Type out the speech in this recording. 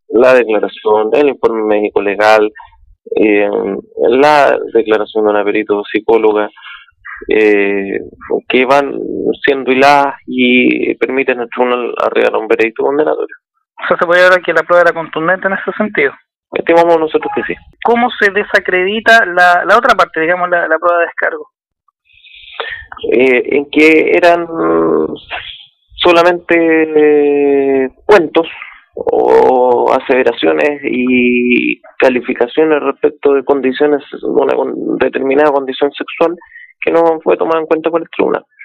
la declaración, el informe médico legal, eh, la declaración de una perito psicóloga, eh, que van siendo hiladas y permiten al tribunal arribar a un veredicto condenatorio. O sea, se puede ver que la prueba era contundente en ese sentido. Estimamos nosotros que sí. ¿Cómo se desacredita la otra parte, digamos, la prueba de descargo? En que eran solamente cuentos o aseveraciones y calificaciones respecto de condiciones, de una determinada condición sexual que no fue tomada en cuenta por el tribunal.